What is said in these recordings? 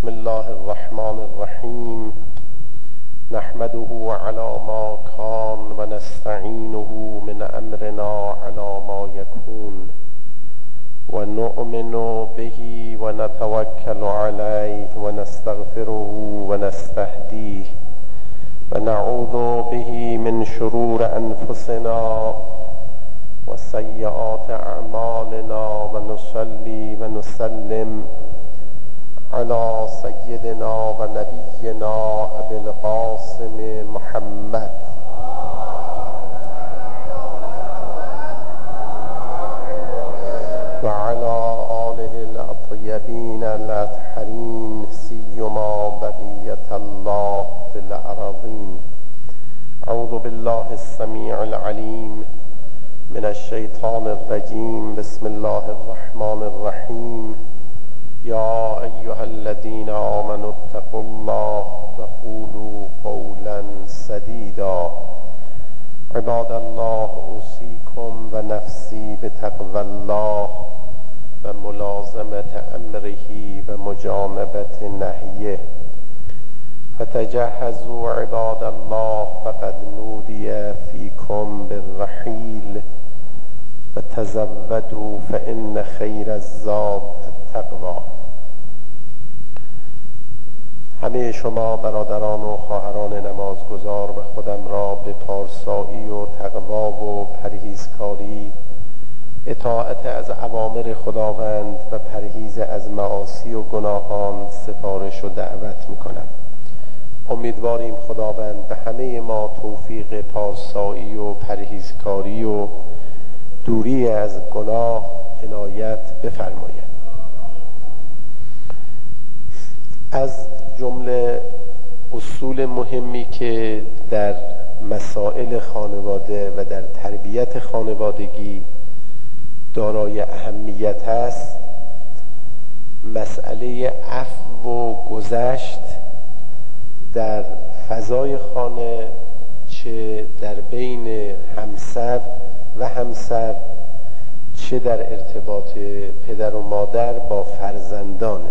بسم الله الرحمن الرحیم نحمده على ما كان ونستعينه من امرنا على ما يكون ونؤمن به ونتوكل عليه ونستغفره ونستهديه ونعوذ به من شرور انفسنا وسيئات اعمالنا ونصلي ونسلم على سيدنا ونبينا ابي القاسم محمد وعلى آله الأطيبين الأطهرين سيما بقية الله في الأراضين. أعوذ بالله السميع العليم من الشيطان الرجيم. بسم الله الرحمن الرحيم. يا أيها الذين آمنوا اتقوا الله وقولوا قولا سديدا. عباد الله أوصيكم ونفسي بتقوى الله وملازمة أمره ومجانبة نهيه. فتجهزوا عباد الله فقد نودي فيكم بالرحيل وتزودوا فإن خير الزاد التقوى. همه شما برادران و خواهران نمازگزار و خودم را به پارسایی و تقوا و پرهیزکاری، اطاعت از اوامر خداوند و پرهیز از معاصی و گناهان سفارش و دعوت می‌کنم. امیدواریم خداوند به همه ما توفیق پارسایی و پرهیزکاری و دوری از گناه عنایت بفرماید. از جمله اصول مهمی که در مسائل خانواده و در تربیت خانوادگی دارای اهمیت است، مسئله عفو و گذشت در فضای خانه، چه در بین همسر و همسر، چه در ارتباط پدر و مادر با فرزندانه.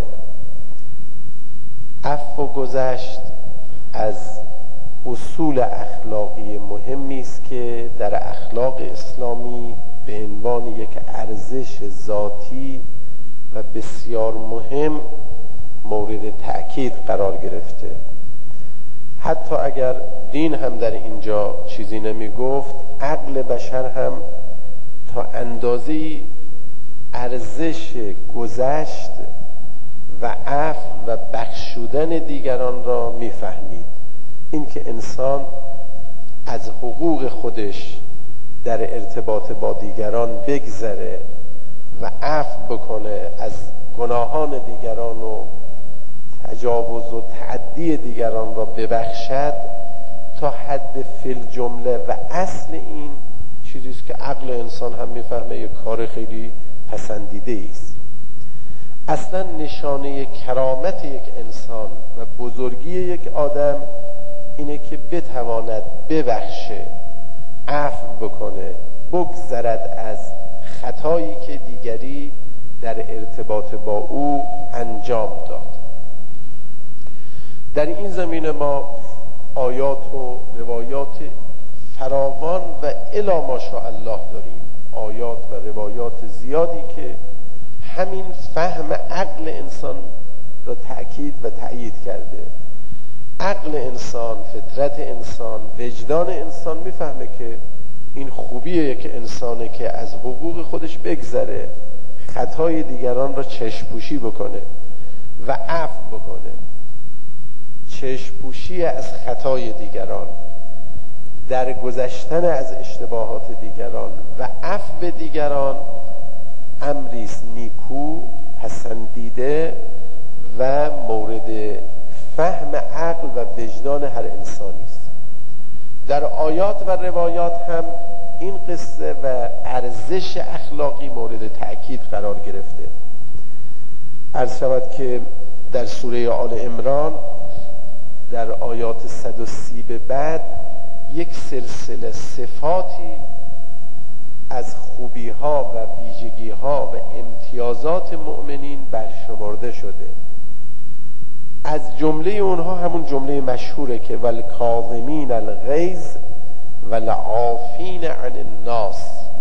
عفو و گذشت از اصول اخلاقی مهمی است که در اخلاق اسلامی به عنوان یک ارزش ذاتی و بسیار مهم مورد تأکید قرار گرفته. حتی اگر دین هم در اینجا چیزی نمی گفت، عقل بشر هم تا اندازه‌ای ارزش گذشت و عفو و بخشودن دیگران را میفهمید. این که انسان از حقوق خودش در ارتباط با دیگران بگذره و عفو بکنه، از گناهان دیگران و تجاوز و تعدی دیگران را ببخشد، تا حد فی الجمله و اصل این چیزیست که عقل انسان هم میفهمه یک کار خیلی پسندیده است. اصلا نشانه کرامت یک انسان و بزرگی یک آدم اینه که بتواند ببخشه، عفو بکنه، بگذرد از خطایی که دیگری در ارتباط با او انجام داد. در این زمینه ما آیات و روایات فراوان و الی ماشاءالله داریم، آیات و روایات زیادی که همین فهم عقل انسان را تأکید و تأیید کرده. عقل انسان، فطرت انسان، وجدان انسان میفهمه که این خوبیه یک انسانه که از حقوق خودش بگذره، خطای دیگران را چشم‌پوشی بکنه و عفو بکنه. چشم‌پوشی از خطای دیگران، درگذشتن از اشتباهات دیگران و عفو دیگران امری است نیکو، پسندیده و مورد فهم عقل و وجدان هر انسانی است. در آیات و روایات هم این قصه و ارزش اخلاقی مورد تأکید قرار گرفته. عرض شود که در سوره آل عمران در آیات 130 به بعد یک سلسله صفاتی از خوبی‌ها و ویژگی‌ها و امتیازات مؤمنین برشمرده شده. جمله اونها همون جمله مشهوره که والکاظمین الغیظ والعافین عن الناس.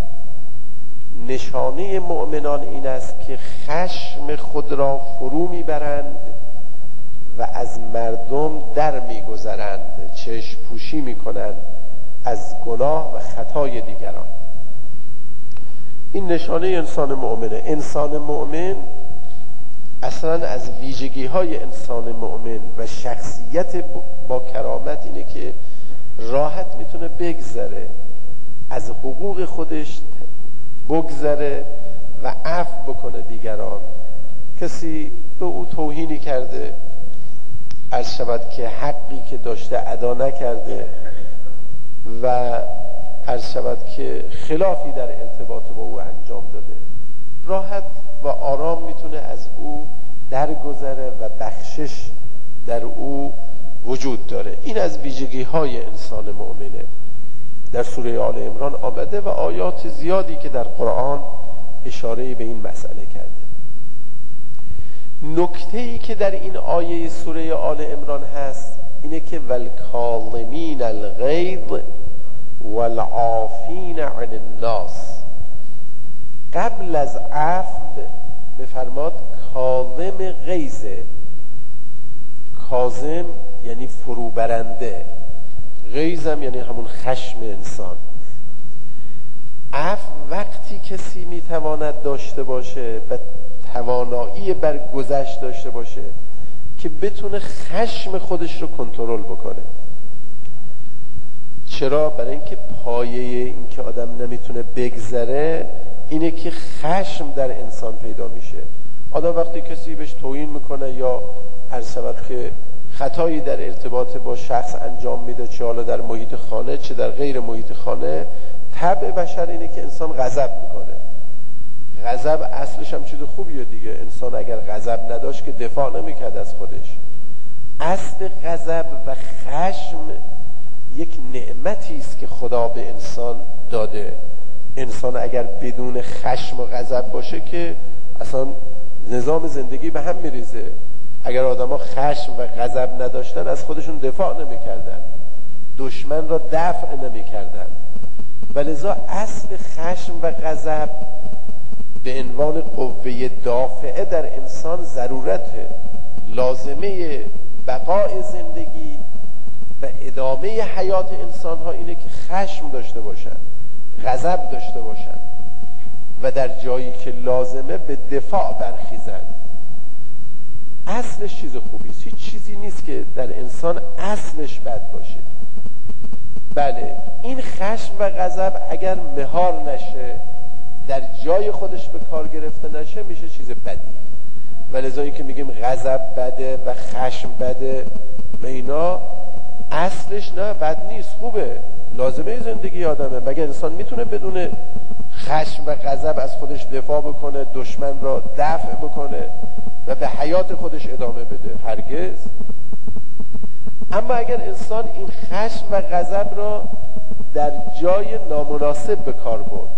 نشانه مؤمنان این است که خشم خود را فرو میبرند و از مردم در میگذرند، چشم پوشی میکنند از گناه و خطای دیگران. این نشانه انسان مؤمنه. انسان مؤمن اصلا از ویژگی های انسان مؤمن و شخصیت با کرامت اینه که راحت میتونه بگذره از حقوق خودش، بگذره و عفو بکنه دیگران. کسی به او توهینی کرده، عرض شود که حقی که داشته ادا نکرده و عرض شود که خلافی در ارتباط با او انجام داده، راحت و آرام میتونه از او درگذره و بخشش در او وجود داره. این از ویژگی های انسان مؤمنه. در سوره آل عمران آمده و آیات زیادی که در قرآن اشاره به این مسئله کرده. نکته‌ای که در این آیه سوره آل عمران هست اینه که والکاظمین الغیظ والعافین عن الناس. قبل از عفو بفرماد کاظم غیظه. کاظم یعنی فروبرنده، غیظم یعنی همون خشم انسان. عفو وقتی کسی میتواند داشته باشه و توانایی بر گذشت داشته باشه که بتونه خشم خودش رو کنترل بکنه. چرا؟ برای اینکه پایه این که آدم نمیتونه بگذره اینه که خشم در انسان پیدا میشه. آدم وقتی کسی بهش توهین میکنه یا هر شود که خطایی در ارتباط با شخص انجام میده، چه حالا در محیط خانه چه در غیر محیط خانه، طبع بشر اینه که انسان غضب میکنه. غضب اصلش هم چیز خوبیه دیگه. انسان اگر غضب نداشت که دفاع نمیکرد از خودش. اصل غضب و خشم یک نعمتی است که خدا به انسان داده. انسان اگر بدون خشم و غضب باشه که اصلا نظام زندگی به هم میریزه. اگر آدم ها خشم و غضب نداشتن از خودشون دفاع نمیکردن، دشمن را دفع نمیکردن. ولذا اصل خشم و غضب به عنوان قوه دافعه در انسان ضرورته. لازمه بقای زندگی و ادامه حیات انسان ها اینه که خشم داشته باشن، غضب داشته باشن و در جایی که لازمه به دفاع برخیزن. اصلش چیز خوبی است. هیچ چیزی نیست که در انسان اصلش بد باشه. بله، این خشم و غضب اگر مهار نشه، در جای خودش به کار گرفته نشه، میشه چیز بدی. ولذا این که میگیم غضب بده و خشم بده، اینا اصلش نه بد نیست، خوبه، لازمه زندگی آدمه. مگر انسان میتونه بدون خشم و غضب از خودش دفاع بکنه، دشمن را دفع بکنه و به حیات خودش ادامه بده؟ هرگز. اما اگر انسان این خشم و غضب را در جای نامناسب به کار برد،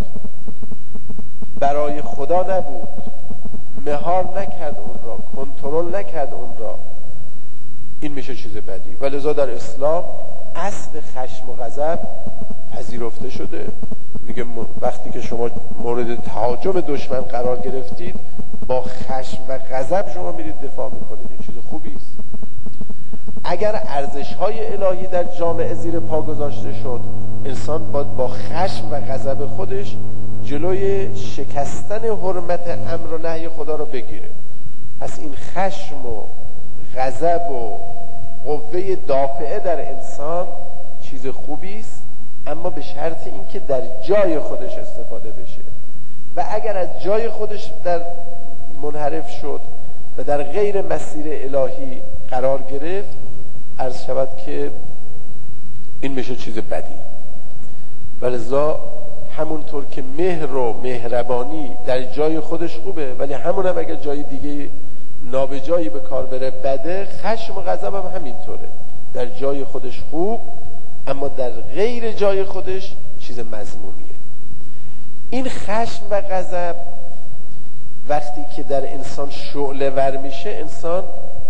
برای خدا نبود، مهار نکرد اون را، کنترل نکرد اون را، این میشه چیز بدی. ولذا در اسلام اصل خشم و غضب پذیرفته شده. میگه وقتی که شما مورد تهاجم دشمن قرار گرفتید، با خشم و غضب شما میرید دفاع میکنید. این چیز خوبی است. اگر ارزش‌های الهی در جامعه زیر پا گذاشته شد، انسان باید با خشم و غضب خودش جلوی شکستن حرمت امر و نهی خدا رو بگیره. پس این خشم و غضب و قوه دافعه در انسان چیز خوبی است، اما به شرط اینکه در جای خودش استفاده بشه. و اگر از جای خودش در منحرف شد و در غیر مسیر الهی قرار گرفت، عرض شود که این میشه چیز بدی. ولذا همونطور که مهر و مهربانی در جای خودش خوبه، ولی همون هم اگر جای دیگه نابجایی به کار بره بده، خشم و غضب هم همینطوره، در جای خودش خوب اما در غیر جای خودش چیز مذمومیه. این خشم و غضب وقتی که در انسان شعله ور میشه، انسان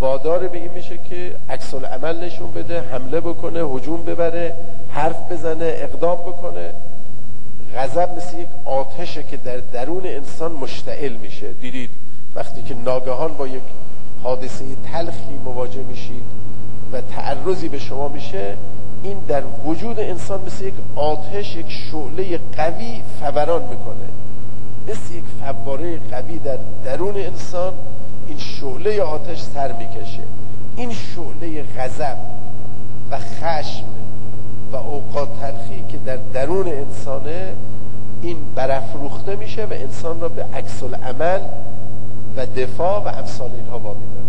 وادار به این میشه که عکس العمل نشون بده، حمله بکنه، هجوم ببره، حرف بزنه، اقدام بکنه. غضب مثل یک آتشه که در درون انسان مشتعل میشه. دیدید وقتی که ناگهان با یک حادثه تلخی مواجه میشید و تعرضی به شما میشه، این در وجود انسان مثل یک آتش، یک شعله قوی فوران میکنه، مثل یک فواره قوی در درون انسان این شعله آتش سر میکشه. این شعله غضب و خشم و اوقات تلخی که در درون انسانه، این برافروخته میشه و انسان را به عکس العمل و دفاع و امثال اینها وامی داره.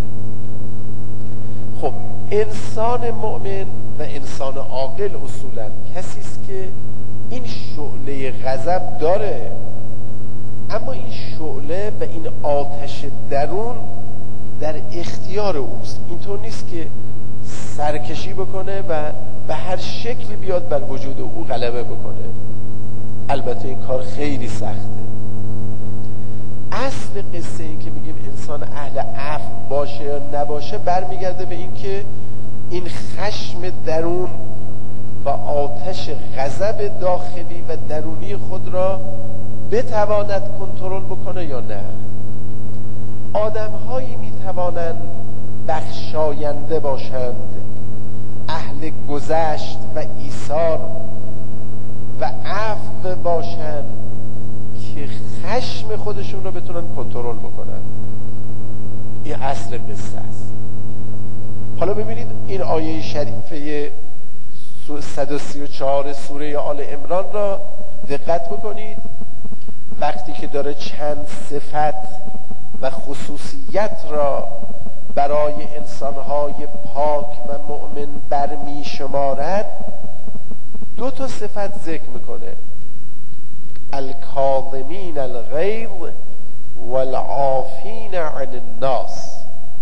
خب انسان مؤمن و انسان عاقل اصولا کسی است که این شعله غضب داره، اما این شعله و این آتش درون در اختیار اوست. اینطور نیست که سرکشی بکنه و به هر شکلی بیاد بر وجود او غلبه بکنه. البته این کار خیلی سخته. اصل قصه این که میگیم انسان اهل عفو باشه یا نباشه برمیگرده به این که این خشم درون و آتش غضب داخلی و درونی خود را بتواند کنترل بکنه یا نه. آدم‌هایی میتوانند بخشاینده باشند، اهل گذشت و ایثار و عفو باشند که خشم خودشون رو بتونن کنترل بکنن. این اصل قصه است. حالا ببینید این آیه شریفه 134 سوره آل عمران را دقت بکنید. وقتی که داره چند صفت و خصوصیت را برای انسانهای پاک و مؤمن برمی شمارد، دو تا صفت ذکر میکنه: الکاظمین الغیظ والعافین عن الناس.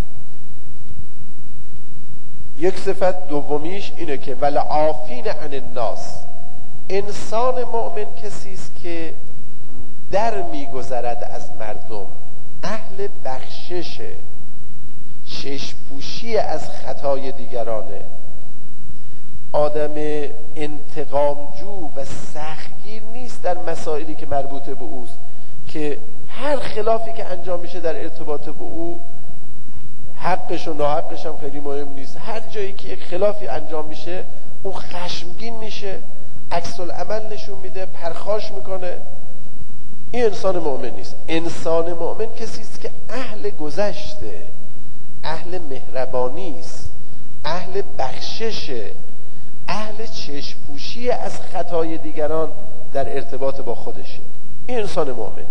یک صفت دومیش اینه که والعافین عن الناس. انسان مؤمن کسی است که در میگذرد از مردم، اهل بخششه، چشم‌پوشی از خطای دیگرانه، آدم انتقامجو و سختگیر نیست در مسائلی که مربوطه به اوست، که هر خلافی که انجام میشه در ارتباط به او، حقش و ناحقش هم خیلی مهم نیست، هر جایی که یک خلافی انجام میشه اون خشمگین میشه، عکس العمل نشون میده، پرخاش میکنه. این انسان مؤمن نیست. انسان مؤمن کسی است که اهل گذشته، اهل مهربانی است، اهل بخششه، اهل چشم‌پوشی از خطای دیگران در ارتباط با خودشه. این انسان مؤمن.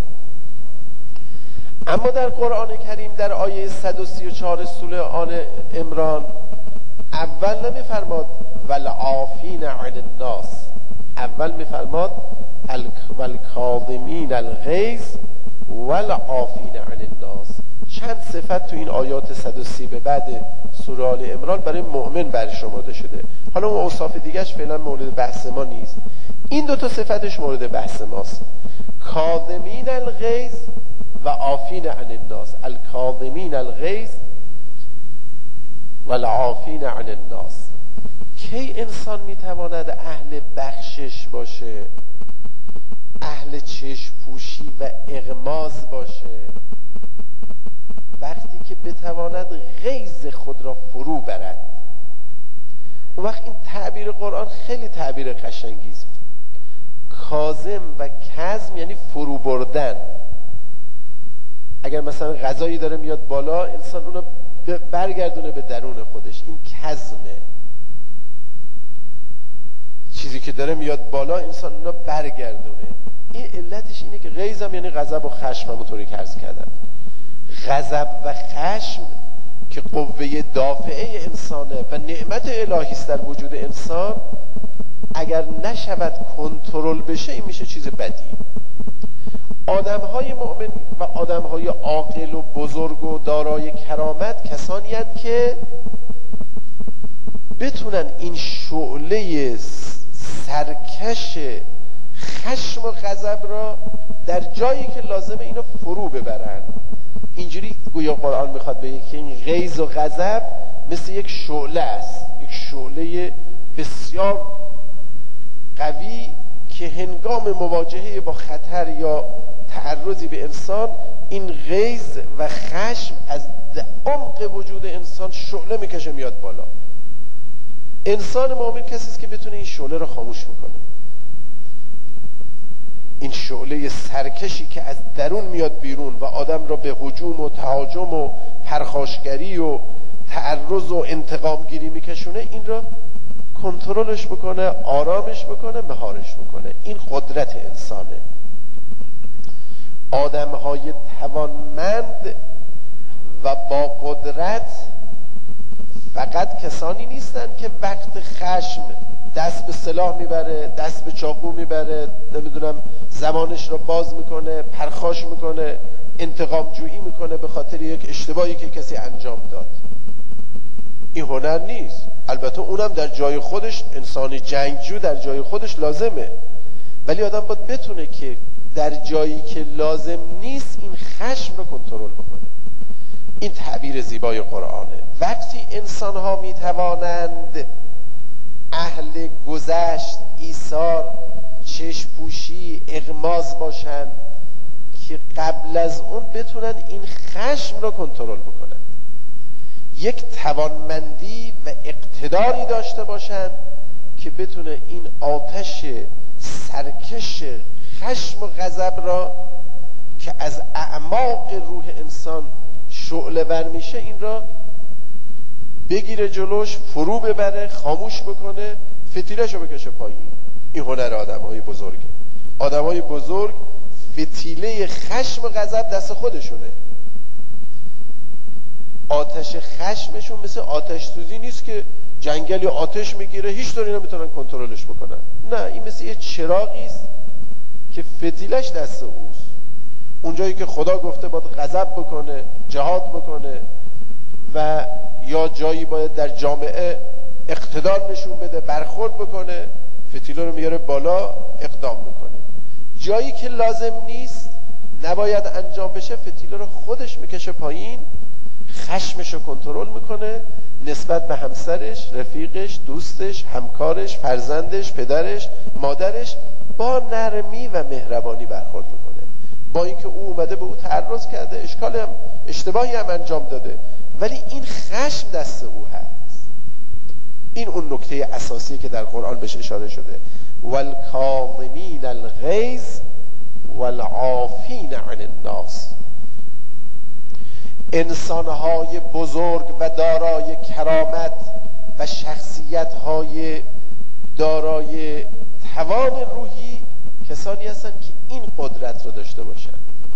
اما در قرآن کریم در آیه 134 سوره آل عمران اول نمیفرماد والعافین عن الناس، اول میفرماد والکاظمین الغیظ والعافین عن الناس. چند صفت تو این آیات 130 به بعد سوره آل عمران برای مؤمن برشمرده شده. حالا اون اوصاف دیگهش فعلا مورد بحث ما نیست. این دو تا صفتش مورد بحث ماست: کاظمین الغیظ و عافین عن الناس. الکاظمین الغیظ والعافین عن الناس. کی انسان میتواند اهل بخشش باشه، اهل چشم‌پوشی و اغماض باشه؟ وقتی که بتواند غیظ خود را فرو برد. اون وقت این تعبیر قرآن خیلی تعبیر قشنگی است. کاظم و کظم یعنی فرو بردن. اگر مثلا غذایی داره میاد بالا، انسان اونو برگردونه به درون خودش، این کظمه. چیزی که داره میاد بالا انسان اونو برگردونه. این علتش اینه که غیظم یعنی غضب و خشم، همونطوری که عرض کردم. غضب و خشم که قوه دافعه انسانه و نعمت الهی است در وجود انسان، اگر نشود کنترل بشه این میشه چیز بدی. آدم‌های مؤمن و آدم‌های عاقل و بزرگ و دارای کرامت کسانی هستند که بتونن این شعله سرکش خشم و غضب را در جایی که لازمه اینو فرو ببرن اینجوری گویا قرآن میخواد بگه که این غیظ و غضب مثل یک شعله است، یک شعله بسیار قوی که هنگام مواجهه با خطر یا تعرضی به انسان این غیظ و خشم از عمق وجود انسان شعله میکشه میاد بالا. انسان مؤمن کسی است که بتونه این شعله رو خاموش بکنه. این شعله سرکشی که از درون میاد بیرون و آدم را به هجوم و تهاجم و پرخاشگری و تعرض و انتقام گیری میکشونه، این را کنترلش بکنه، آرامش بکنه، مهارش بکنه. این قدرت انسانه. آدمهای توانمند و با قدرت فقط کسانی نیستن که وقت خشم دست به سلاح میبره، دست به چاقو میبره، نمیدونم زمانش رو باز میکنه، پرخاش میکنه، انتقام جویی میکنه به خاطر یک اشتباهی که کسی انجام داد. این هنر نیست. البته اونم در جای خودش، انسان جنگجو در جای خودش لازمه، ولی آدم باید بتونه که در جایی که لازم نیست این خشم رو کنترل بکنه. این تعبیر زیبای قرآنه. وقتی انسان ها می توانند اهل گذشت، ایثار، چشم‌پوشی، اغماض باشند که قبل از اون بتونن این خشم رو کنترل بکنن، یک توانمندی و اقتداری داشته باشند که بتونه این آتش سرکش خشم و غضب را که از اعماق روح انسان شعله ور میشه، این را بگیره جلوش، فرو ببره، خاموش بکنه، فتیلش رو بکشه پایین. این هنر آدم‌های بزرگه. آدم‌های بزرگ فتیله خشم و غضب دست خودشونه. آتش خشمشون مثل آتش سوزی نیست که جنگلی آتش میگیره هیچ طوری نمیتونن کنترلش بکنن. نه، این مثل یه چراغی است که فتیلش دست اوست. اونجایی که خدا گفته باید غضب بکنه، جهاد بکنه و یا جایی باید در جامعه اقتدار نشون بده، برخورد بکنه، فتیله رو میاره بالا، اقدام میکنه. جایی که لازم نیست، نباید انجام بشه، فتیله رو خودش میکشه پایین، خشمش رو کنترل میکنه، نسبت به همسرش، رفیقش، دوستش، همکارش، فرزندش، پدرش، مادرش با نرمی و مهربانی برخورد میکنه. با اینکه او اومده به او تعرض کرده، اشتباهی هم انجام داده، ولی این خشم دست او هست. این اون نکته اساسی که در قرآن بهش اشاره شده. والکاظمین الغیظ والعافین عن الناس. انسانهای بزرگ و دارای کرامت و شخصیتهای دارای توان روحی کسانی هستند که این قدرت رو داشته باشند.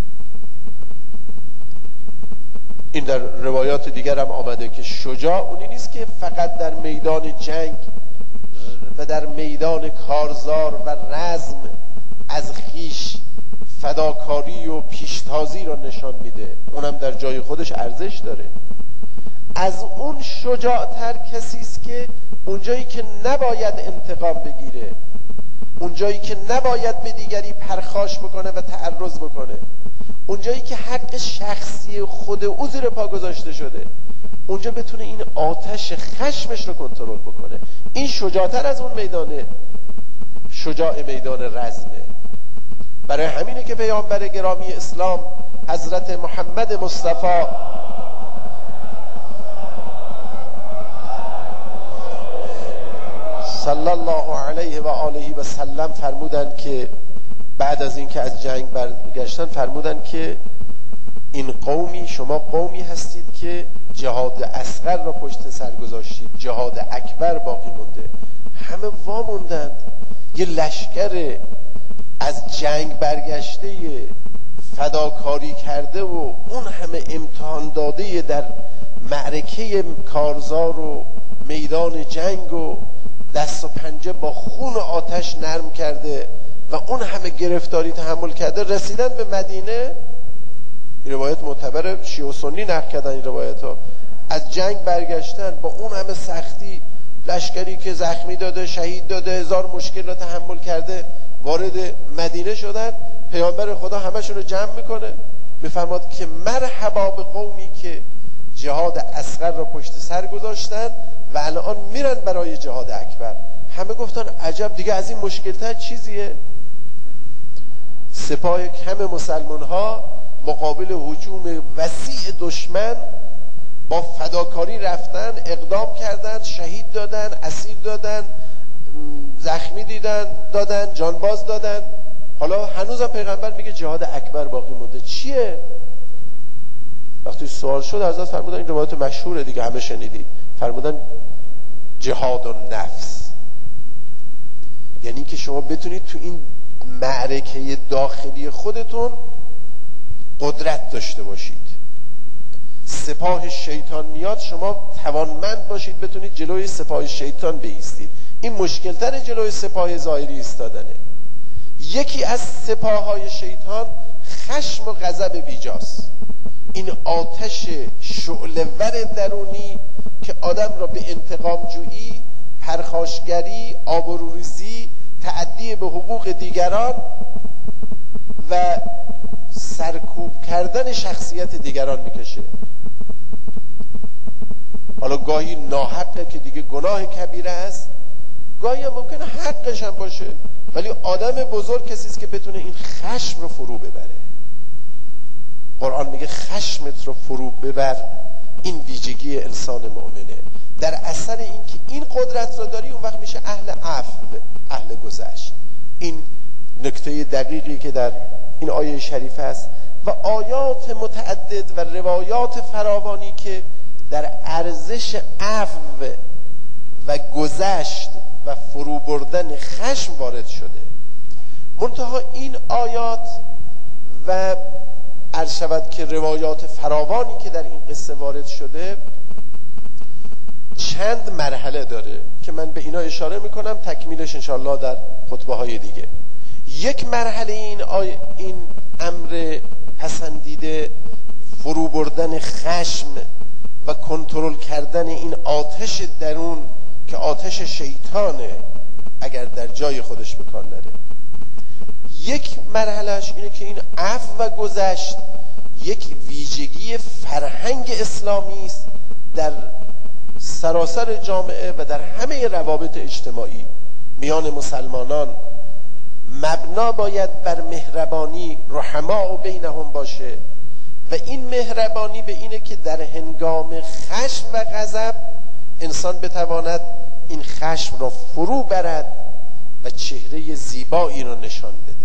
این در روایات دیگر هم آمده که شجاع اونی نیست که فقط در میدان جنگ و در میدان کارزار و رزم از خیش فداکاری و پیشتازی را نشان میده، اونم در جای خودش ارزش داره. از اون شجاعتر کسی است که اونجایی که نباید انتقام بگیره، اونجایی که نباید به دیگری پرخاش بکنه و تعرض بکنه، اونجایی که حق شخصی خود او زیر پا گذاشته شده، اونجا بتونه این آتش خشمش رو کنترل بکنه. این شجاعتر از اون میدانه، شجاع میدان رزمه. برای همینه که پیامبر گرامی اسلام حضرت محمد مصطفی صلی الله علیه و آله و سلم فرمودند که بعد از اینکه از جنگ برگشتن فرمودند که این قومی، شما قومی هستید که جهاد اصغر را پشت سر گذاشتید، جهاد اکبر باقی مونده. همه واموندند. یه لشکر از جنگ برگشته فداکاری کرده و اون همه امتحان داده در معرکه کارزار و میدان جنگ و دست و پنجه با خون آتش نرم کرده و اون همه گرفتاری تحمل کرده، رسیدن به مدینه. این روایت معتبر، شیعه و سنی نقل کردن این روایت ها. از جنگ برگشتن با اون همه سختی، لشکری که زخمی داده، شهید داده، هزار مشکل را تحمل کرده، وارد مدینه شدن. پیامبر خدا همشون رو جمع میکنه، بفرماد که مرحبا به قومی که جهاد اصغر را پشت سر گذاشتن و الان میرن برای جهاد اکبر. همه گفتن عجب، دیگه از این مشکلتر چیزیه؟ سپاه کم مسلمان ها مقابل هجوم وسیع دشمن با فداکاری رفتن، اقدام کردن، شهید دادن، اسیر دادن، زخمی دادن، جانباز دادن. حالا هنوزم پیغمبر میگه جهاد اکبر باقی مونده. چیه؟ وقتی سوال شد حضرت فرمودن، این روایت مشهوره دیگه، همه شنیدی، فرمودن جهاد النفس، یعنی که شما بتونید تو این معرکه داخلی خودتون قدرت داشته باشید. سپاه شیطان میاد، شما توانمند باشید بتونید جلوی سپاه شیطان بایستید. این مشکلتر جلوی سپاه ظاهری ایستادنه. یکی از سپاههای شیطان خشم و غضب بیجاست. این آتش شعله‌ور درونی که آدم را به انتقام جویی، پرخاشگری، آبروریزی، تعدی به حقوق دیگران و سرکوب کردن شخصیت دیگران میکشه. حالا گاهی ناحقه که دیگه گناه کبیره است، گاهی هم ممکنه حقش هم باشه، ولی آدم بزرگ کسی است که بتونه این خشم رو فرو ببره. قرآن میگه خشمت رو فرو ببر. این ویژگی انسان مؤمنه. در اثر این که این قدرت رو داری، اون وقت میشه اهل عفو، اهل گذشت. این نکته دقیقی که در این آیه شریفه است و آیات متعدد و روایات فراوانی که در ارزش عفو و گذشت و فرو بردن خشم وارد شده. منتها این آیات و عرض شود که روایات فراوانی که در این قصه وارد شده چند مرحله داره که من به اینا اشاره میکنم، تکمیلش انشاءالله در خطبه های دیگه. یک مرحله این امر پسندیده فرو بردن خشم و کنترل کردن این آتش درون که آتش شیطانه اگر در جای خودش بکار نره. یک مرحلهش اینه که این عفو و گذشت یک ویژگی فرهنگ اسلامی است در سراسر جامعه و در همه روابط اجتماعی میان مسلمانان. مبنا باید بر مهربانی، رحماء بینهم باشه و این مهربانی به اینه که در هنگام خشم و غضب انسان بتواند این خشم را فرو برد و چهره زیبایی را نشان بده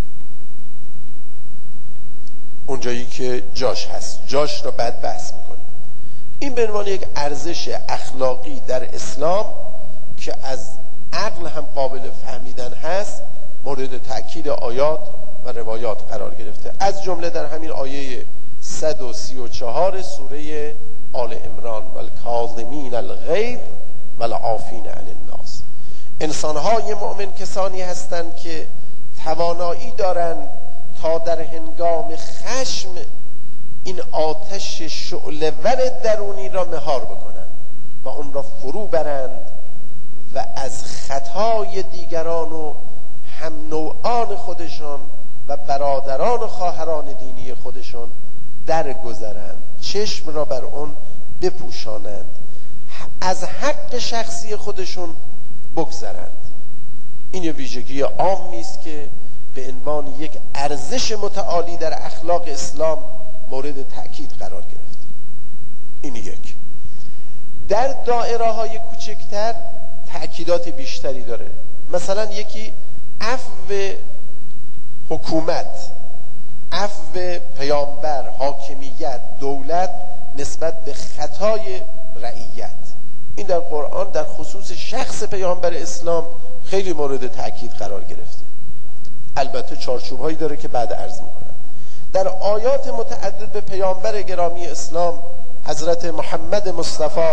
اونجایی که جاش هست. جاش را بعد بحث میکنیم. این به عنوان یک ارزش اخلاقی در اسلام که از عقل هم قابل فهمیدن هست مورد تأکید آیات و روایات قرار گرفته. از جمله در همین آیه 134 سوره آل عمران والکاظمین الغیظ والعافین عن الناس. انسان‌های مؤمن کسانی هستند که توانایی دارند تا در هنگام خشم این آتش شعله‌ور درونی را مهار بکنند و اون را فرو برند و از خطای دیگران و هم نوعان خودشان و برادران و خواهران دینی خودشان درگذرند، چشم را بر اون بپوشانند، از حق شخصی خودشون بگذرند. این یه ویژگی عامی است که به عنوان یک ارزش متعالی در اخلاق اسلام مورد تأکید قرار گرفت. این یک. در دایره های کوچکتر تأکیدات بیشتری داره. مثلا یکی عفو حکومت، عفو پیامبر، حاکمیت، دولت نسبت به خطای رعیت. این در قرآن در خصوص شخص پیامبر اسلام خیلی مورد تأکید قرار گرفته. البته چارچوب هایی داره که بعد عرض میکنم. در آیات متعدد به پیامبر گرامی اسلام حضرت محمد مصطفی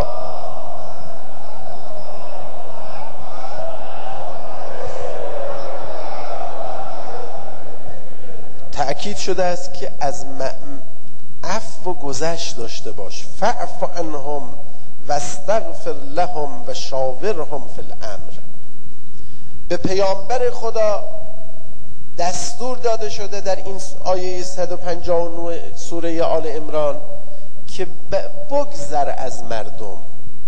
تأکید شده است که از عفو و گذشت داشته باش. فاعف عنهم واستغفر لهم و شاورهم فی الامر. به پیامبر خدا دستور داده شده در این آیه 159 سوره آل عمران که بگذر از مردم،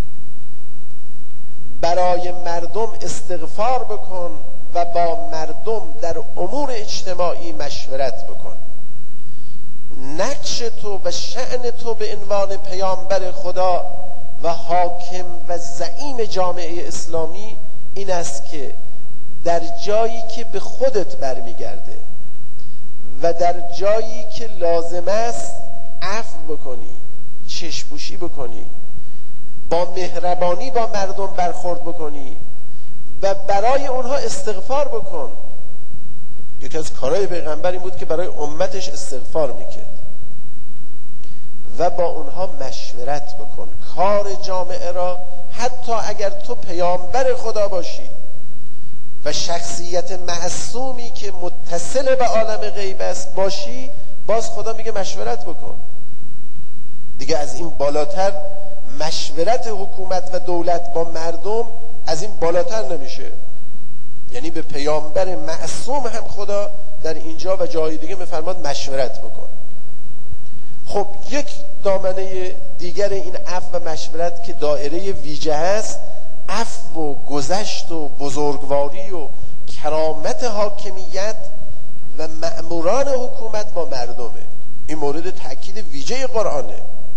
برای مردم استغفار بکن و با مردم در امور اجتماعی مشورت بکن. نقش تو و شأن تو به عنوان پیامبر خدا و حاکم و زعیم جامعه اسلامی این است که در جایی که به خودت برمیگرده و در جایی که لازم است عفو بکنی، چشم‌پوشی بکنی، با مهربانی با مردم برخورد بکنی و برای اونها استغفار بکن. یکی از کارهای پیغمبر این بود که برای امتش استغفار میکرد و با اونها مشورت بکن. کار جامعه را حتی اگر تو پیامبر خدا باشی و شخصیت معصومی که متصل به عالم غیب است باشی، باز خدا میگه مشورت بکن. دیگه از این بالاتر مشورت حکومت و دولت با مردم از این بالاتر نمیشه. یعنی به پیامبر معصوم هم خدا در اینجا و جای دیگه میفرماد مشورت بکن. خب یک دامنه دیگر این عفو و مشورت که دایره ویژه است، عفو و گذشت و بزرگواری و کرامت حاکمیت و مأموران حکومت با مردمه. این مورد تأکید ویژه قرآنه.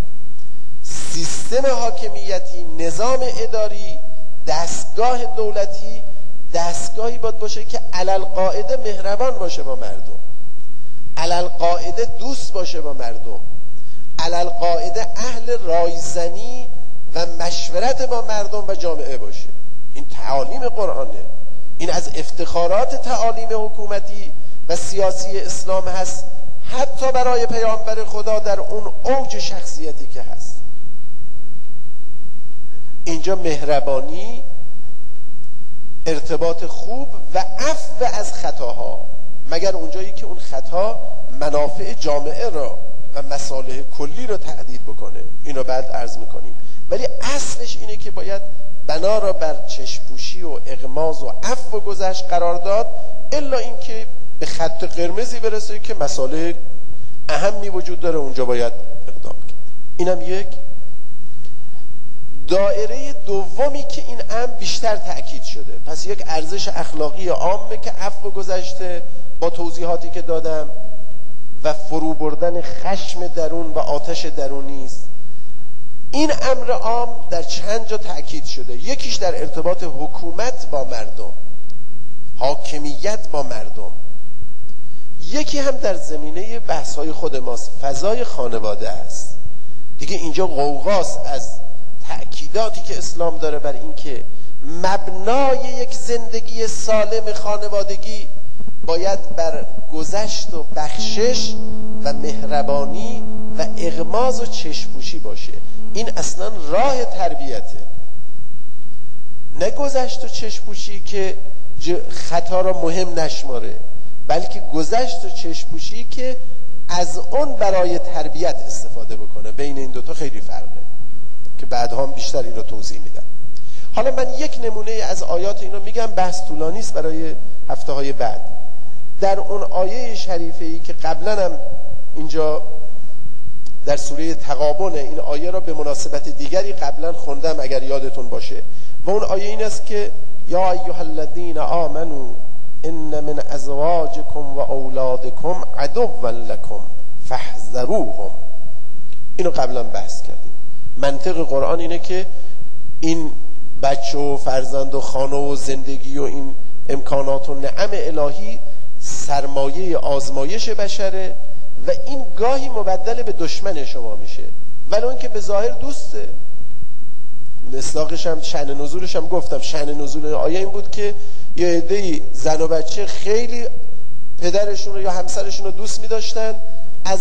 سیستم حاکمیتی، نظام اداری، دستگاه دولتی دستگاهی باید باشه که علالقاعده مهربان باشه با مردم، علالقاعده دوست باشه با مردم، علالقاعده اهل رایزنی و مشورت با مردم و جامعه باشه. این تعالیم قرآنه. این از افتخارات تعالیم حکومتی و سیاسی اسلام هست، حتی برای پیامبر خدا در اون اوج شخصیتی که هست. اینجا مهربانی، ارتباط خوب و عفو از خطاها، مگر اونجایی که اون خطا منافع جامعه را و مصالح کلی را تهدید بکنه. اینو بعد عرض میکنیم. ولی اصلش اینه که باید بنا را بر چشم‌پوشی و اغماض و عفو و گذشت قرار داد، الا اینکه به خط قرمزی برسه که مسائل اهمی وجود داره، اونجا باید اقدام کرد. اینم یک. دایره دومی که این امر بیشتر تأکید شده، پس یک ارزش اخلاقی عامه که عفو و گذشته با توضیحاتی که دادم و فرو بردن خشم درون و آتش درونی است. این امر عام در چند جا تأکید شده. یکیش در ارتباط حکومت با مردم، حاکمیت با مردم. یکی هم در زمینه بحث‌های خود ماست، فضای خانواده است. دیگه اینجا غوغاست از تأکیداتی که اسلام داره بر این که مبنای یک زندگی سالم خانوادگی باید بر گذشت و بخشش و مهربانی و اغماض و چشم‌پوشی باشه. این اصلا راه تربیته، نه گذشت و چشم‌پوشی که خطا را مهم نشماره، بلکه گذشت و چشم‌پوشی که از اون برای تربیت استفاده بکنه. بین این دوتا خیلی فرقه که بعدها هم بیشتر این رو توضیح میدم. حالا من یک نمونه از آیات اینو میگم، بحث طولانی است برای هفته های بعد. در اون آیه شریفه ای که قبلا هم اینجا در سوره تغابن، این آیه را به مناسبت دیگری قبلا خوندم اگر یادتون باشه، و اون آیه این است که یا ایها الذین آمنوا ان من ازواجکم و اولادکم عدوا لکم فاحذروهم. اینو قبلا بحث کردیم. منطق قرآن اینه که این بچه و فرزند و خانه و زندگی و این امکانات و نعم الهی سرمایه آزمایش بشره و این گاهی مبدل به دشمن شما میشه، ولو اینکه به ظاهر دوسته. مصداقش هم شأن نزولش هم گفتم. شأن نزول آیه این بود که یه عده‌ای زن و بچه خیلی پدرشون رو یا همسرشون رو دوست می‌داشتن، از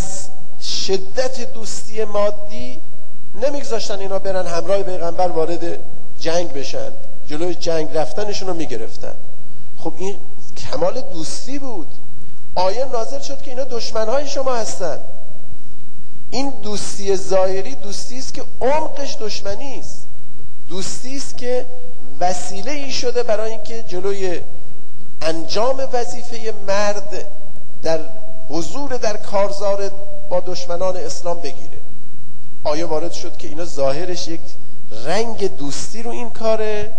شدت دوستی مادی نمیگذاشتن اینا برن همراه پیغمبر وارد جنگ بشن، جلوی جنگ رفتنشون رو میگرفتن. خب این کمال دوستی بود. آیه نازل شد که اینا دشمنهای شما هستن. این دوستی ظاهری دوستی است که عمقش دشمنی است. دوستی است که وسیله ای شده برای اینکه جلوی انجام وظیفه مرد در حضور در کارزار با دشمنان اسلام بگیره. آیه وارد شد که اینا ظاهرش یک رنگ دوستی رو این کاره.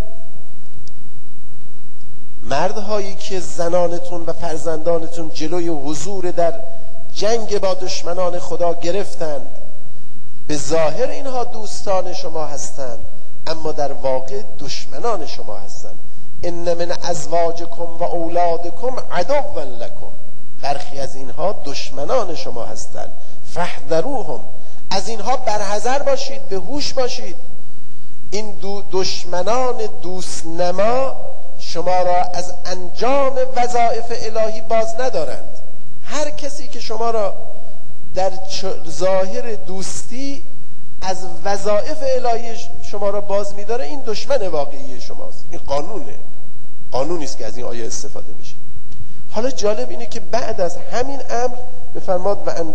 مردهایی که زنانتون و فرزندانتون جلوی حضور در جنگ با دشمنان خدا گرفتند، به ظاهر اینها دوستان شما هستند اما در واقع دشمنان شما هستند. ان من ازواجکم و اولادکم عدوا لکم، برخی از اینها دشمنان شما هستند. فاحذروهم، از اینها برحذر باشید، به هوش باشید. این دشمنان دوست نما شما را از انجام وظایف الهی باز ندارند. هر کسی که شما را در ظاهر دوستی از وظایف الهی شما را باز می‌داره، این دشمن واقعی شماست. این قانونی است که از این آیه استفاده میشه. حالا جالب اینه که بعد از همین امر می‌فرماد و ان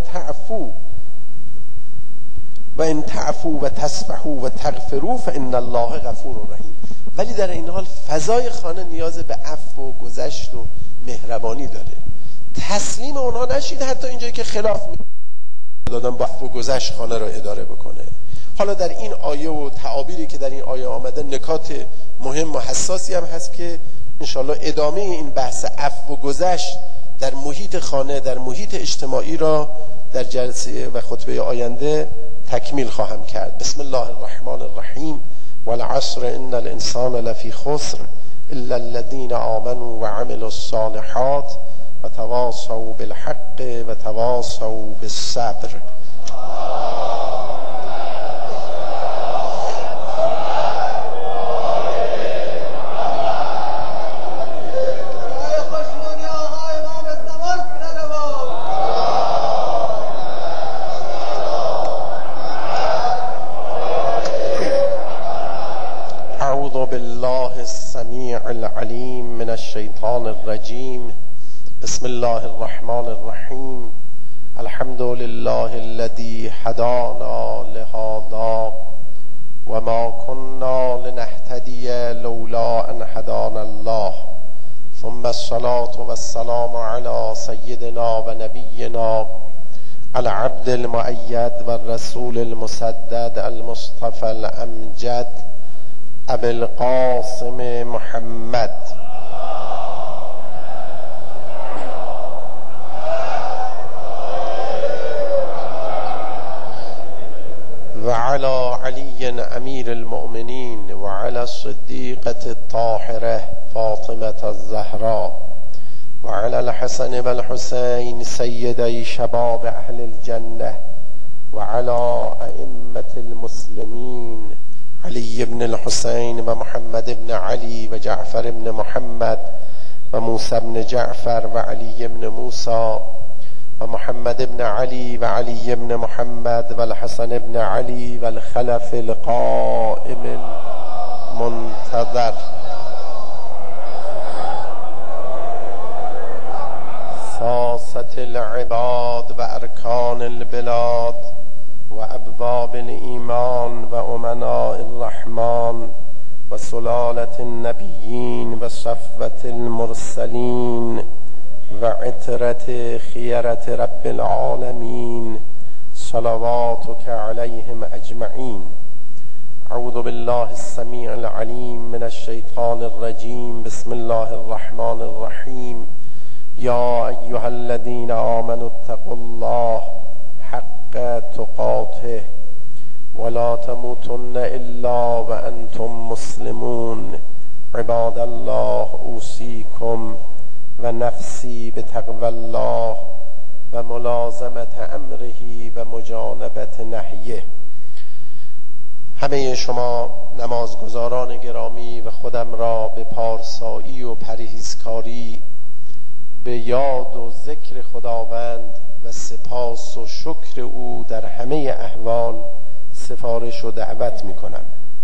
تعفو و تصفحوا و تغفروا فان الله غفور رحیم. ولی در این حال فضای خانه نیاز به عفو و گذشت و مهربانی داره. تسلیم اونها نشید حتی اینجایی که خلاف دادن با عفو و گذشت خانه را اداره بکنه. حالا در این آیه و تعابیری که در این آیه آمده نکات مهم و حساسی هم هست که انشالله ادامه این بحث عفو و گذشت در محیط خانه، در محیط اجتماعی را در جلسه و خطبه آینده تکمیل خواهم کرد. بسم الله الرحمن الرحیم. والعصر ان الانسان لفی خسر الا الذين آمنوا وعملوا الصالحات وتواصوا بالحق وتواصوا بالصبر. بالله السميع العليم من الشيطان الرجيم. بسم الله الرحمن الرحيم. الحمد لله الذي هدانا لهذا وما كنا لنهتدي لولا أن هدانا الله ثم الصلاة والسلام على سيدنا ونبينا العبد المؤيد والرسول المسدد المصطفى الأمجد ابو القاسم محمد وعلى علي امير المؤمنين وعلى الصديقة الطاهرة فاطمة الزهراء وعلى الحسن والحسين سيدي شباب اهل الجنة وعلى ائمة المسلمين علي بن الحسين ومحمد بن علي وجعفر بن محمد وموسى بن جعفر وعلي بن موسى ومحمد بن علي وعلي بن محمد والحسن بن علي والخلف القائم المنتظر ساسة العباد وأركان البلاد وأبواب الإيمان وأمناء الرحمن وسلالة النبيين وصفوة المرسلين وعترة خيرة رب العالمين صلواتك عليهم أجمعين. أعوذ بالله السميع العليم من الشيطان الرجيم. بسم الله الرحمن الرحيم. يا أيها الذين آمنوا اتقوا الله حق تقاته ولا تموتن إلا وأنتم مسلمون. عباد الله أوصيكم ونفسي بتقوى الله وملازمة أمره ومجانبة نهيه. همه شما نمازگزاران گرامی و خودم را به پارسایی و پرهیزکاری به یاد و ذکر خداوند و سپاس و شکر او در همه احوال سفارش و دعوت می کنم.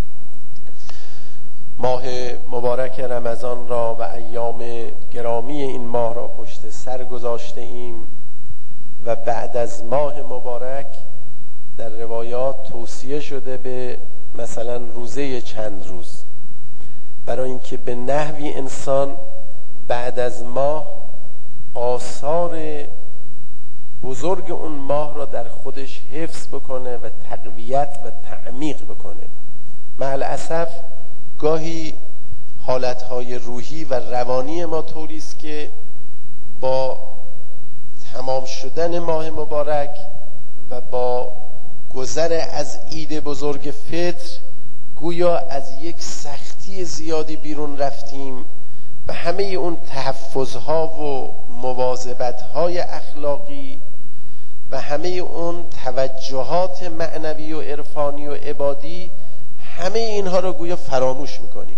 ماه مبارک رمضان را و ایام گرامی این ماه را پشت سر گذاشته ایم و بعد از ماه مبارک در روایات توصیه شده به مثلا روزه چند روز، برای اینکه به نحوی انسان بعد از ماه آثار بزرگ اون ماه را در خودش حفظ بکنه و تقویت و تعمیق بکنه. مع الاسف گاهی حالتهای روحی و روانی ما طوری است که با تمام شدن ماه مبارک و با گذر از عید بزرگ فطر گویا از یک سختی زیادی بیرون رفتیم و همه اون تحفظها و مواظبت‌های اخلاقی و همه اون توجهات معنوی و عرفانی و عبادی، همه اینها رو گویا فراموش میکنیم.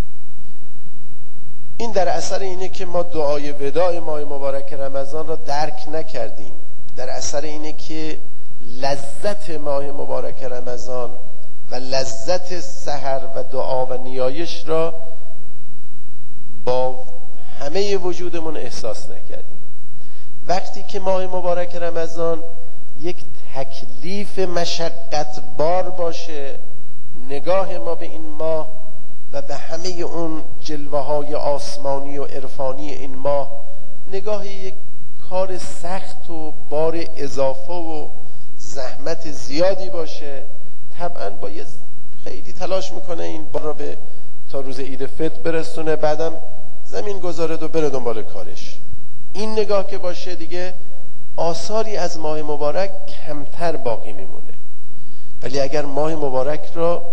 این در اثر اینه که ما دعای وداع ماه مبارک رمضان را درک نکردیم، در اثر اینه که لذت ماه مبارک رمضان و لذت سحر و دعا و نیایش را با همه وجودمون احساس نکردیم. وقتی که ماه مبارک رمضان یک تکلیف مشقت بار باشه، نگاه ما به این ماه و به همه اون جلوه های آسمانی و عرفانی این ماه نگاه یک کار سخت و بار اضافه و زحمت زیادی باشه، طبعا باید خیلی تلاش میکنه این بار را به تا روز عید فطر برسونه، بعدم زمین گذارد و بره دنبال کارش. این نگاه که باشه دیگه آثاری از ماه مبارک کمتر باقی میمونه. ولی اگر ماه مبارک را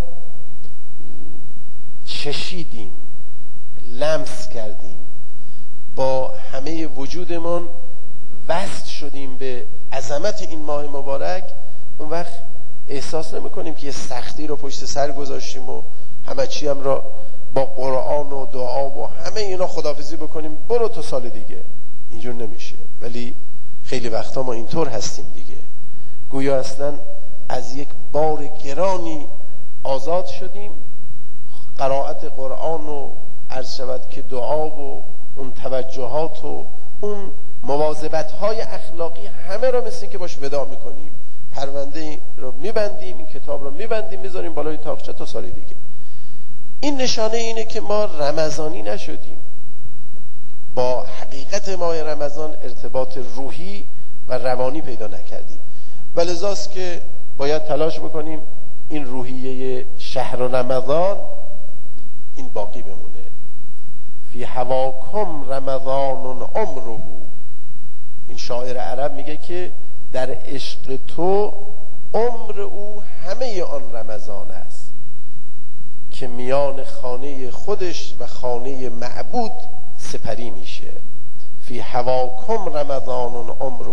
چشیدیم، لمس کردیم، با همه وجودمون وصل شدیم به عظمت این ماه مبارک، اون وقت احساس نمی کنیم که یه سختی رو پشت سر گذاشتیم و همه چی هم را با قرآن و دعا و همه اینا خداحافظی بکنیم برو تا سال دیگه. اینجور نمیشه. ولی خیلی وقتا ما اینطور هستیم دیگه، گویا اصلا از یک بار گرانی آزاد شدیم. قرائت قرآن و عرض شود که دعا و اون توجهات و اون مواظبت‌های اخلاقی همه را مثل که باش وداع میکنیم، پرونده رو میبندیم، این کتاب رو میبندیم میذاریم بالای تاقچه تا سال دیگه. این نشانه اینه که ما رمضانی نشدیم، با حقیقت ماه رمضان ارتباط روحی و روانی پیدا نکردیم. و لذاست که باید تلاش بکنیم این روحیه شهر رمضان این باقی بمونه. فی هواکم رمضان عمره، این شاعر عرب میگه که در عشق تو عمر او همه آن رمضان است که میان خانه خودش و خانه معبود سپری میشه. فی هواکم رمضان عمره.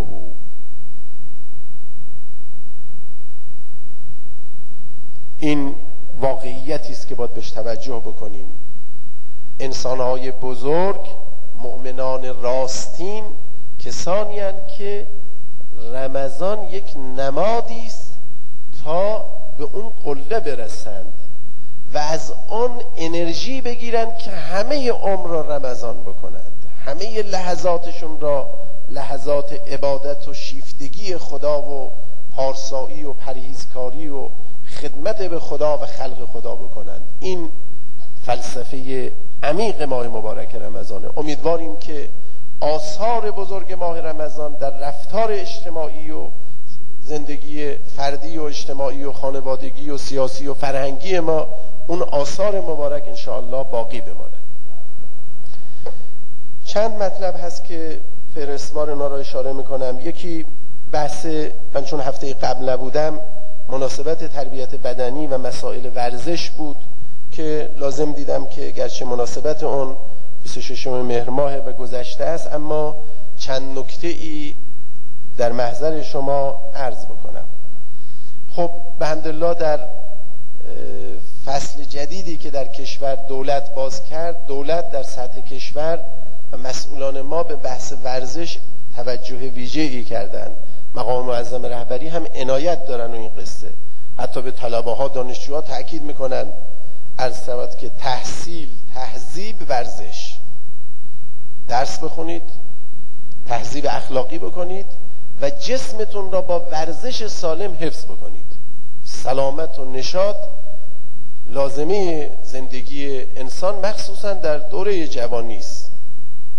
این واقعیتی است که باید بهش توجه بکنیم. انسان‌های بزرگ، مؤمنان راستین، کسانی هستند که رمضان یک نمادی است تا به اون قله برسند و از آن انرژی بگیرند که همه عمر را رمضان بکنند، همه لحظاتشون را لحظات عبادت و شیفتگی خدا و پارسایی و پرهیزکاری و خدمت به خدا و خلق خدا بکنند. این فلسفه عمیق ماه مبارک رمضانه. امیدواریم که آثار بزرگ ماه رمضان در رفتار اجتماعی و زندگی فردی و اجتماعی و خانوادگی و سیاسی و فرهنگی ما اون آثار مبارک انشاءالله باقی بماند. چند مطلب هست که فهرستوار اینا را اشاره میکنم. یکی بحث، من چون هفته قبل نبودم، مناسبت تربیت بدنی و مسائل ورزش بود که لازم دیدم که گرچه مناسبت اون 26 مهر ماه و گذشته است، اما چند نکته ای در محضر شما عرض بکنم. خب به حمدالله در فصل جدیدی که در کشور دولت باز کرد، دولت در سطح کشور و مسئولان ما به بحث ورزش توجه ویژه‌ای کردن. مقام معظم رهبری هم عنایت دارن و این قصه حتی به طلبه ها، دانشجوها تأکید میکنن عرض شود که تحصیل، تهذیب، ورزش، درس بخونید، تهذیب اخلاقی بکنید و جسمتون را با ورزش سالم حفظ بکنید. سلامت و نشاط لازمه زندگی انسان، مخصوصا در دوره جوانی است.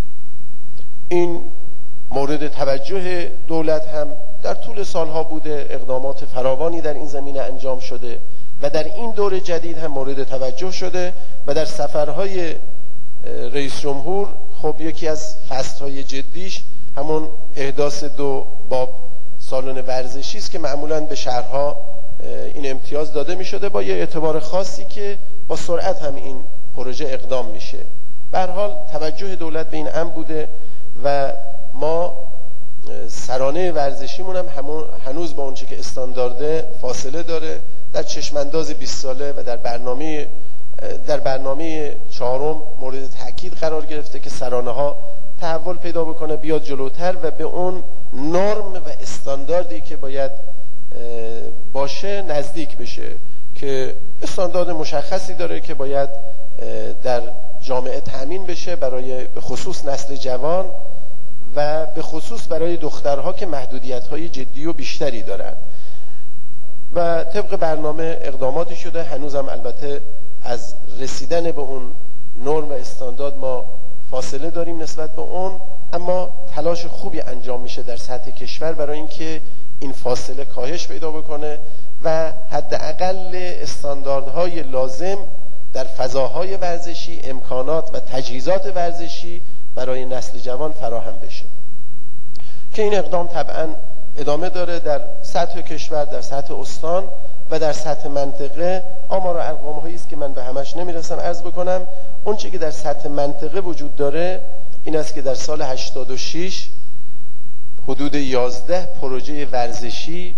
این مورد توجه دولت هم در طول سالها بوده، اقدامات فراوانی در این زمینه انجام شده و در این دور جدید هم مورد توجه شده و در سفرهای رئیس جمهور خب یکی از فصلهای جدیش همون احداث 2 باب سالن ورزشی است که معمولاً به شهرها این امتیاز داده می شده با یه اعتبار خاصی که با سرعت هم این پروژه اقدام میشه. به هر حال توجه دولت به این امر بوده و ما سرانه ورزشیمون هم هنوز با اونچه که استاندارده فاصله داره. در چشمانداز 20 ساله و در برنامه 4 مورد تاکید قرار گرفته که سرانه ها تحول پیدا بکنه، بیاد جلوتر و به اون نرم و استانداردی که باید باشه نزدیک بشه که استاندارد مشخصی داره که باید در جامعه تأمین بشه برای به خصوص نسل جوان و به خصوص برای دخترها که محدودیت‌های جدی و بیشتری دارند و طبق برنامه اقداماتی شده. هنوزم البته از رسیدن به اون نرم و استاندارد ما فاصله داریم نسبت به اون، اما تلاش خوبی انجام میشه در سطح کشور برای اینکه این فاصله کاهش پیدا بکنه و حداقل استانداردهای لازم در فضاهای ورزشی، امکانات و تجهیزات ورزشی برای نسل جوان فراهم بشه که این اقدام طبعا ادامه داره در سطح کشور، در سطح استان و در سطح منطقه. آمار و ارقام هایی است که من به همش نمیرسم عرض بکنم. اون چیزی که در سطح منطقه وجود داره این است که در سال 86 حدود 11 پروژه ورزشی